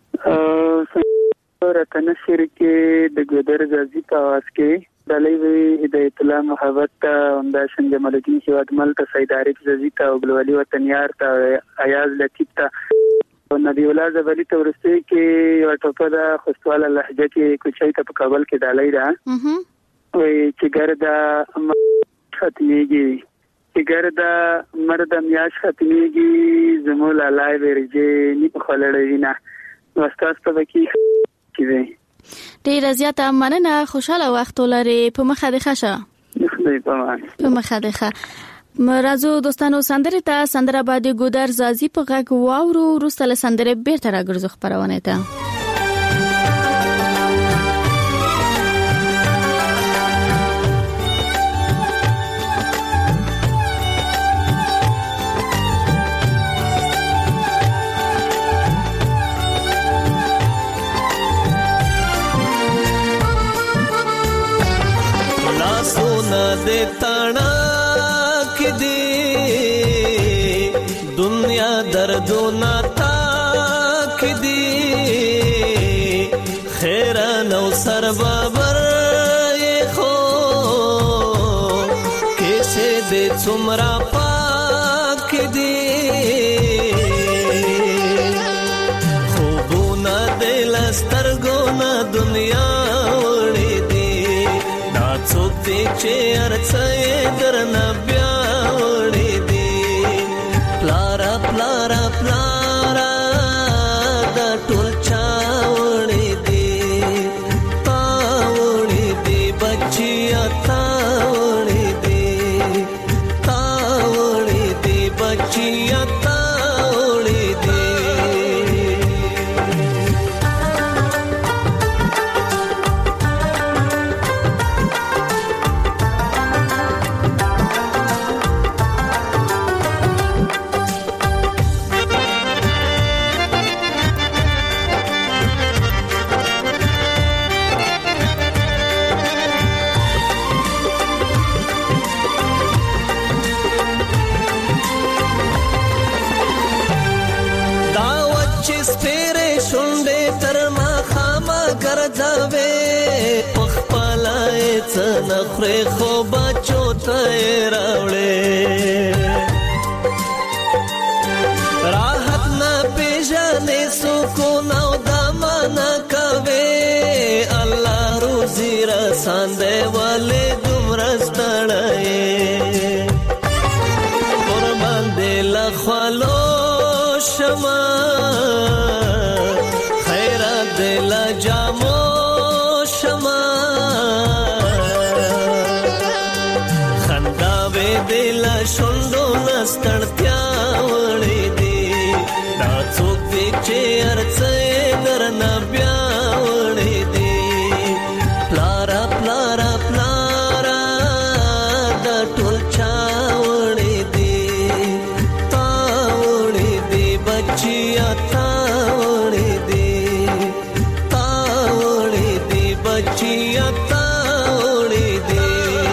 راته نشر کې د ګودر غازی په आवाज کې دلې وی هدایت الله محبت همدا څنګه ملګری هیواد مل ته سید عارف زازی ته او ګلوالي وطن یار ته ایاز لطیف ته نبی الله زبلی ته ورسته کې یو ټوپه د خوشواله لهجه کې کوچای ته په کابل کې دلې را وی چې ګردا ختميږي چې ګردا مرد میاش ختميږي زمول لای ورجه نی په خلړې نه واستاس په کې کیږي ډیر زیاته مننه خوشاله وخت ولري په مخه د خشه خدای په امان په مخه د خه مرزو دوستانو سندره ته سندره باندې ګودر زازی په غږ واورو وروسته سندره بیرته راګرځو خبرونه ته दे ताना की दी दुनिया दर्दो ना की दी खैरा नौ सर बाबर ये खो कैसे दे चुमरा पाक दी खूबो ना दे लस्तर गो ना दुनिया چې ارڅې درنه بیا وړې دي پلارا پلارا پلارا دا ټول چا وړې دي تا وړې دي بچیا تا وړې دي تا وړې دي بچیا تا وړې دي نخره خو بچو ته راوړې راحت نه پیژنې سکون او دمن کوي الله روزي رساندې ولې دومره ستړې قربان دې لخوالو شما خیرات دې لجامو شما دل شوندو نستړتیا وړې دي دا څوک دې چې ارڅې درنه بیا وړې دي پلارا پلارا پلارا دا ټول چا وړې دي تا وړې دي بچیا تا وړې دي تا وړې دي بچیا تا وړې دي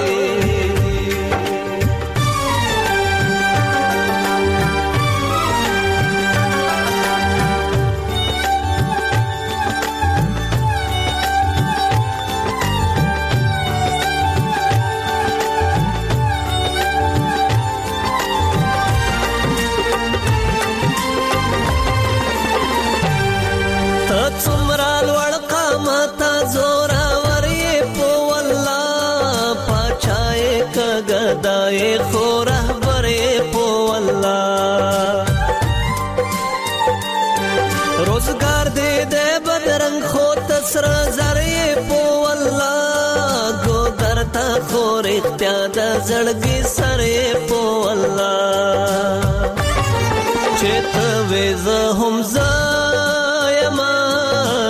गदाए खो रहबरे पो अल्लाह रोजगार दे दे बदरंग खो तसर जरे पो अल्लाह गो दरता खो रिख्त्या दा जड़गी सरे पो अल्लाह चेत वेज हम जायमा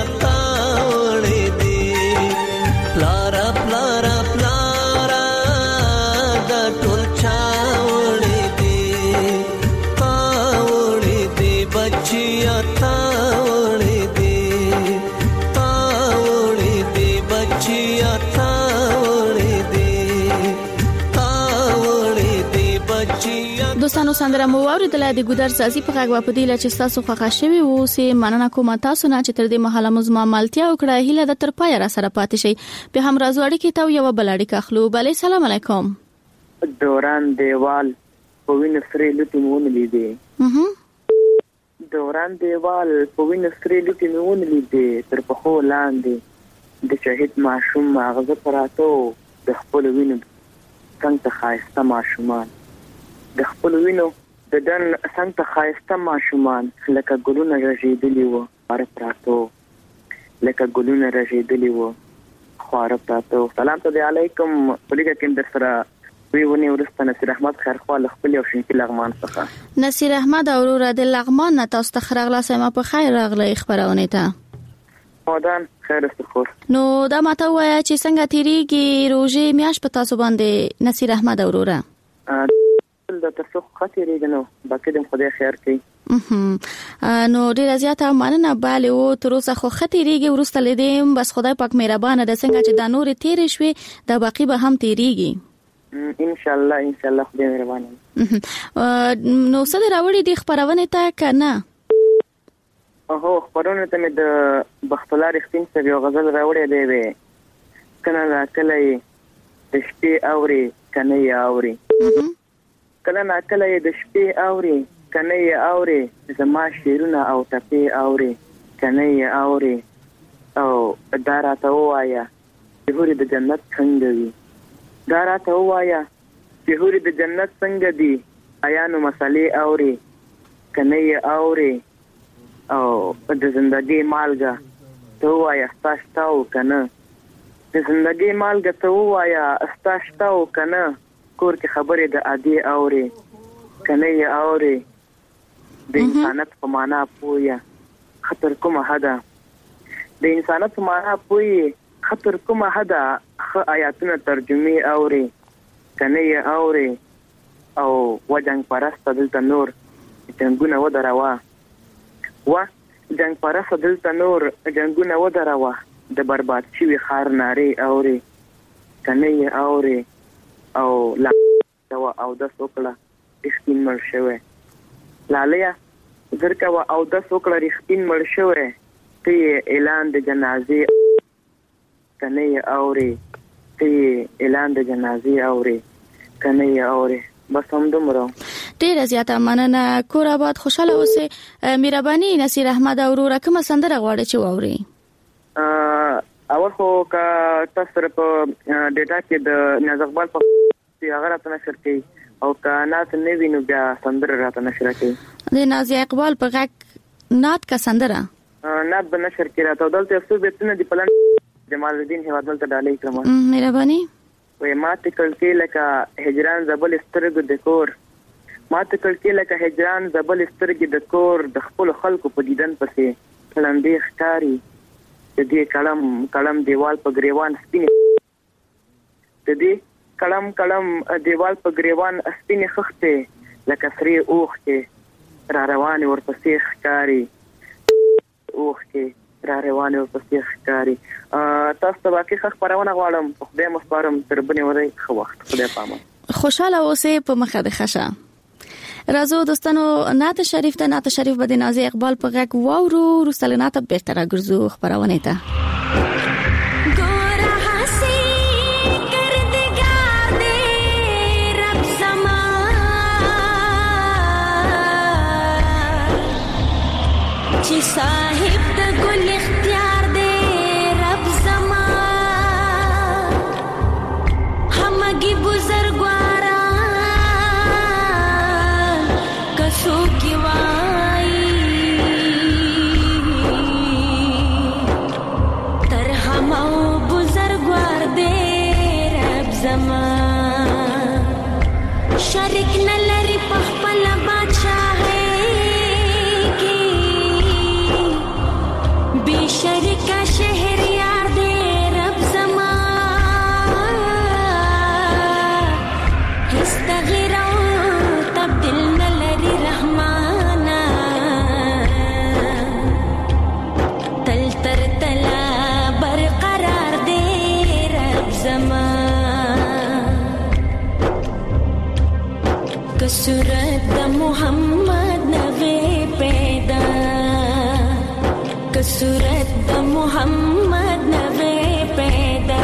تا وړې دي پلارا پلارا پلارا دا ټول چا وړې دي تا وړې دي بچیا تا وړې دي تا وړې دي بچیا تا وړې دي تا وړې دي بچیا. دوستانو سندره مو اوریدله د ګودر سازي په غږ په دی چې تاسو خوښ شوي وو سي مننه کوم تاسو نه چې تر دې مهاله مزما مالتیا وکړه هله د تر پای را سره پاتې شي به هم راځوړی کې ته یو بلړی کخلو بلې سلام علیکم. دوران دیوال په وینې سره لټي مون لیدې اها دوران دیوال په وینې سره لټي مون لیدې تر په خو لاندې د شهید معصوم ماغزه پراتو د خپل وینې څنګه خاصه معصومان د خپل وینو د دن څنګه خاصه معصومان لکه ګلونه رژیدلی وو خار پراتو لکه ګلونه رژیدلی وو خار پراتو. سلام ته علیکم پلیګه کې در سره وی ونی ورسته نصیر احمد خیرخوال خپل او شینکی لغمان څخه. نصیر احمد اورور د لغمان نه تاسو ته خرغلا سم په خیر راغلی خبرونه ته مودان خیر است خو نو دا ماته وای چې څنګه تیریږي روزي میاش په تاسو باندې نصیر احمد اورور د تاسو خاطرې غنو باکې د خدای خیر کوي. نو ډیر زیاته مننه bale او تر اوسه خو خاطرېږي ورسته لیدم بس خدای پاک مهربانه د څنګه چې د نور تیرې شوي د باقی به هم تیریږي ان شاء الله ان شاء الله خدای مهربانه. نو څه راوړي د خبرونه ته کنه اوه خبرونه ته د بختلار اختین څخه یو غزل راوړی دی وی کنه کله د شپې اوري کنه یې اوري کله نا کله د شپې اوري کنه یې اوري زما شیرونه او ټپې اوري کنه یې اوري او دارا ته وایا چې هوري د جنت څنګه وي دارا ته وایا چې هوري د جنت څنګه دي آیا نو مسالې اوري کنه یې اوري او د زندګي مالګه ته وایا ستاسو کنه د زندګي مالګه ته وایا ستاسو کنه کور کې خبره د عادي اوري کنه یې اوري د انسانیت په معنا پوهه خطر کومه هدا د انسانیت په معنا پوهه خطر کومه هدا خ آیاتونه ترجمه اوري کنه یې اوري او وجنګ پرست دلته نور جنگونه ودروا و جنگ پرست دلته نور جنگونه ودروا د برباد شوی خار ناری اوري کنه یې اوري او لا او د سوکړه اختین مر شوه لالیا ذکر او او د سوکړه اختین مر شوه ته اعلان د جنازې کنه یې اوري ته اعلان د جنازې اوري کنه یې اوري بس هم دومره ډیر زیاته مننه کور آباد خوشاله اوسه مهرباني نصیر احمد اورور کوم سندره غواړي چې واوري اول خو کا تاسو په ډیټا کې د نازقبال په هغه راته نشر کوي او کا ناس نه وینو بیا سندره راته نشر کوي د نازي اقبال په غږ نات کا سندره نات به نشر کوي راته دلته څو بیتونه دی پلان جمال الدین هوادل ته ډالې کړم مهرباني وې ماته کل کې لکه هجران زبل سترګ د کور ماته کل کې لکه هجران زبل سترګ د کور د خپل خلکو په دیدن پسې کلندې ښکاری د دې کلم کلم دیوال په گریوان سپینې د دې کلم کلم دیوال په گریوان سپینې خخته لکه سری اوخته را روان ورپسې ښکاری اوخته را روان ورپسې ښکاری تاسو ته باقي خخ پرونه غواړم خدای مستورم تر بنې وره خو وخت خدای پامه خوشاله اوسه په مخه د خشه رازو دوستانو نعت شریف ته نعت شریف بده نازي اقبال په غږ واورو رسالنات به تر ګرځو خبرونه ته چې صاحب د ګل اختیار دې رب زما همګي بزرګوارا کسو کی وای تر همو بزرګوار دې رب زما شریک نه لري په خپل بادشاہ का शहरियार दे रब ज़मान हिस तग़यीरो तब्दील न लरी रहमाना तल तर तला बरकरार दे रब ज़मान कसूरत द मोहम्मद नबी पैदा कसूरत द मोहम्मद नबी पैदा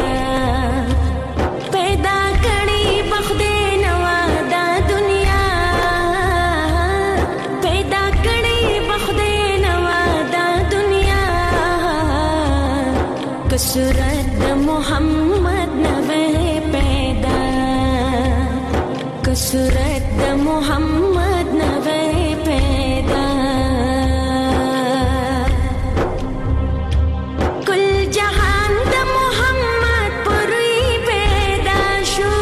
पैदा कड़ी बख्दे नवादा दुनिया पैदा कड़ी बख्दे नवादा दुनिया कसूरत द मोहम्मद नबी पैदा कसूरत द मोहम्मद नबी पैदा कुल जहान द मोहम्मद पुरी पैदा शो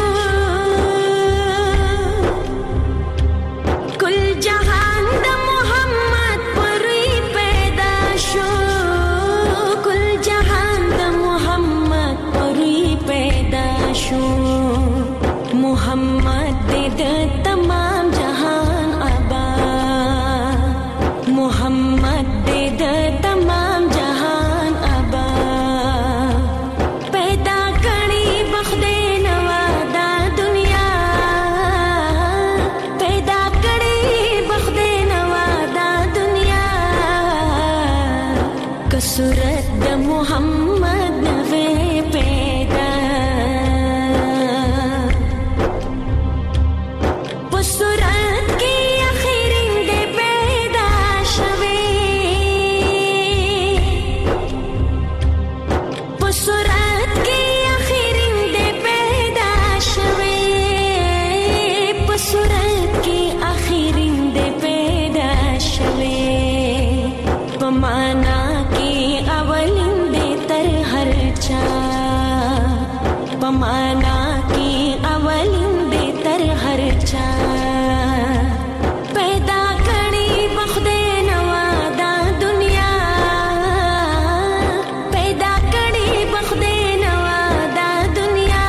कुल जहान द मोहम्मद पुरी पैदा शो कुल जहान द मोहम्मद पुरी पैदा शो मोहम्मद दे तमाम जहान आबा मोहम्मद दे तमाम जहान आबा पैदा करी बख्दे नवादा दुनिया पैदा करी बख्दे नवादा दुनिया कसूरत द मोहम्मद नबी पैदा सूरत की आखिरिन दे पैदा शवे सूरत की आखिरिन दे पैदा शवे सूरत की आखिरिन दे पैदा शवे पमाना की अवलिन दे तर हर चा पमाना की अवलिन दे तर हर चा पैदा करी बख्दे नवादा दुनिया पैदा करी बख्दे नवादा दुनिया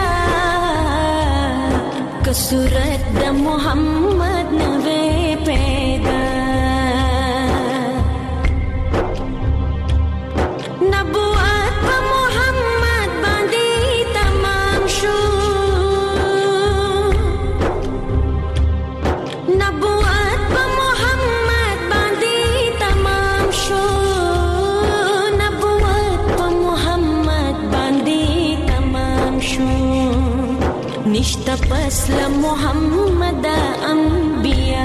कसूरत द मोहम्मद नबी पैदा नबुवत व मोहम्मद बांधी तमाम शो नबुवत व मोहम्मद बांधी तमाम शो नबुवत व मोहम्मद बांधी तमाम शो निश्ता पसल मोहम्मद अंबिया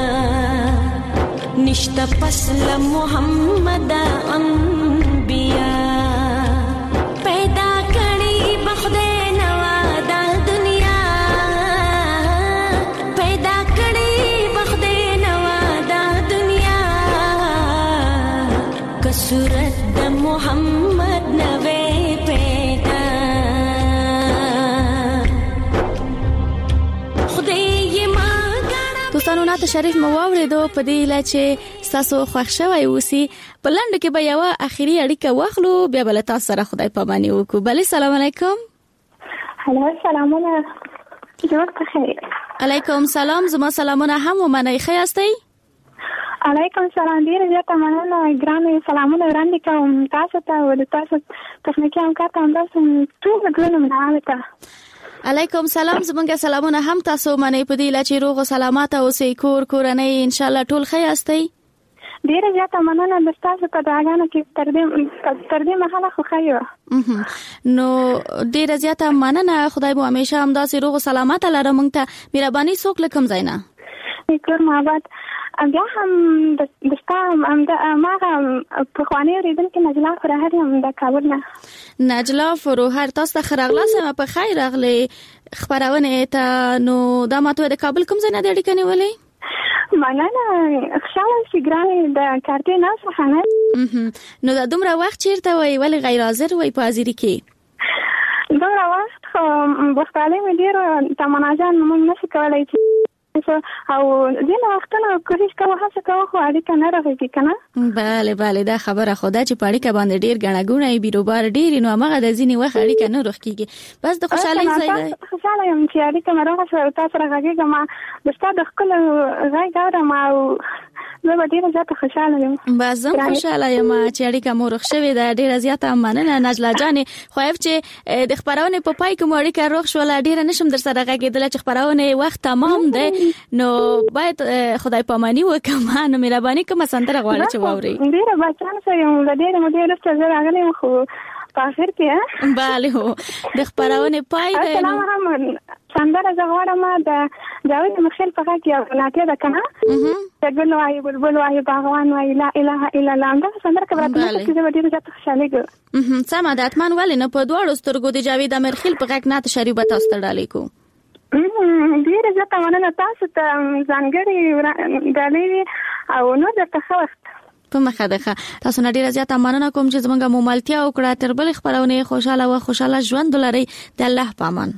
निश्ता पसल मोहम्मद अंबिया पैदा करी बख्दे नवादा दुनिया पैदा करी बख्दे नवादा दुनिया कसूरत द मोहम्मद नबी पैदा دوستانو نات شریف مو واوریدو په دې لا چې تاسو خوښ شوی اوسئ په لنډ کې به یو اخیری اړیکه واخلو بیا بل تاسو سره خدای پاماني وکړو بل سلام علیکم هلو سلامونه جوړ بخیر علیکم سلام زما سلامونه هم ومنئ ښه یاستئ علیکم سلام ډیر زیاته مننه ګرانه سلامونه وړاندې کوم تاسو ته او تاسو تخنیکی همکار ته هم تاسو ټول ګرانه مننه علیکم سلام زمونږه سلامونه هم تاسو منئ په دې لا چې روغ او سلامات اوسئ کور کورنۍ ان شاء الله ټول ښه یاستئ ډیر زیاته مننه د تاسو په دعاګانو کې تر دې تر دې مهاله خو خیر نو ډیر زیاته مننه خدای مو همیشه هم داسې روغ او سلامات لره مونږ ته مهرباني څوک لکم زینا کور ماباد بیا هم د ستام ام د ماغه په خوانې ریدل کې نجلا فروهر هم د کابل نه نجلا فروهر تاسو ته خراغله سم په خیر اغلی خبرونه ته نو د ماته د کابل کوم ځای نه د اړیکې نیولې مننه خوشاله شي ګرانه د کارته نه صحنه نو د دومره وخت چیرته وای ولی غیر حاضر وای په حاضری کې دومره وخت بختاله مې ډیر تمناجان موږ نشو کولای چې او ځینې وختونه کوشش کوو هڅه کوو خو اړیکه نه راغلی کنه. bale bale دا خبره خدا چې په اړیکه باندې ډیر غنګونه بیروبار ډیر نو هغه د ځینې وخت اړیکه نه روخ کیږي. بس د خوشحالي ځای دی. خوشاله یم چې اړیکه مې راغله تاسو راغږیږم ما د ستاسو د خپل ځای ګورم او زه به ډیره زیاته خوشاله یم. بس زه خوشاله یم چې اړیکه مو روخ شوې ده. ډیره زیاته مننه نجلا جان. خو چې د خبرونه په پای کې مو اړیکه روخ شو ډیره نشم در سره غږیدل چې خبرونه وخت تمام ده نو باید خدای پامانی وکړه نو مهرباني کوم سندره غواړي چې واوري. ډیره بچان سره یم ډیره مو ډیره ستاسو راغلی خو په اخر کې bale هو د خبرونه پای ده. السلام علیکم. سندره زغوړم د جاوید مخشل په کې ولاتې ده کنه چې ګل وای بلبل وای باغوان وای لا اله الا الله دا سندره کې راځي چې زه ډیره زیاته خوشاله ګم. سم ده اتمن ولې نه په دوړو سترګو د جاوید امرخیل په غږ نه تشریبه تاسو ډالې کو. ډیره زیاته مننه تاسو ته ځانګړي ډالې او نو درته ښه وخت په مخه ده. تاسو نه ډیره زیاته مننه کوم چې زمونږه مملتیا وکړه. تر بل خبرونه خوشاله او خوشاله ژوند ولرئ. د الله پامان.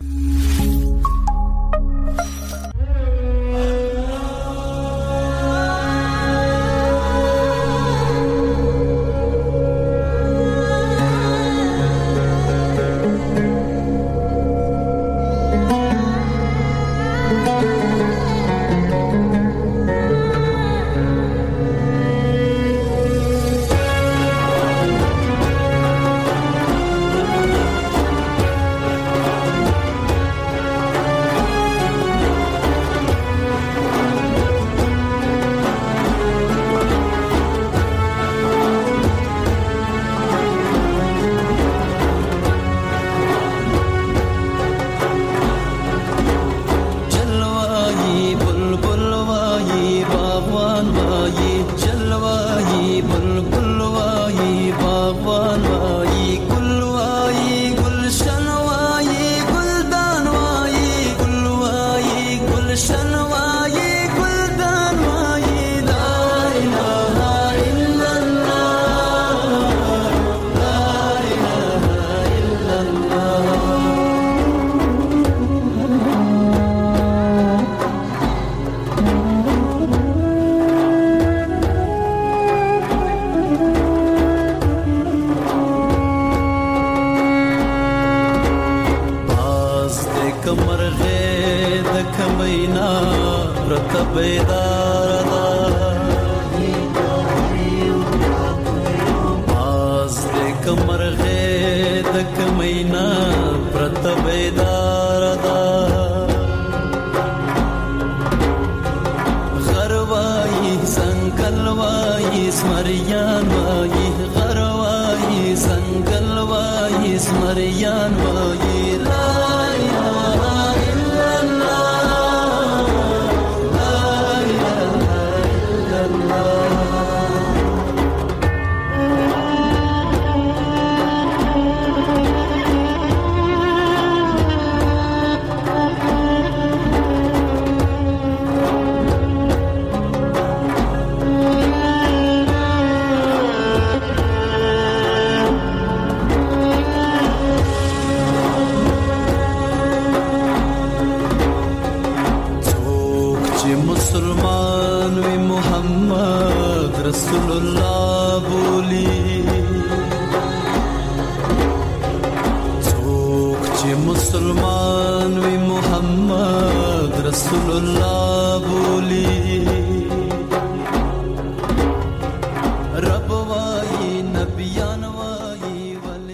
مسلمان وی محمد رسول الله بولی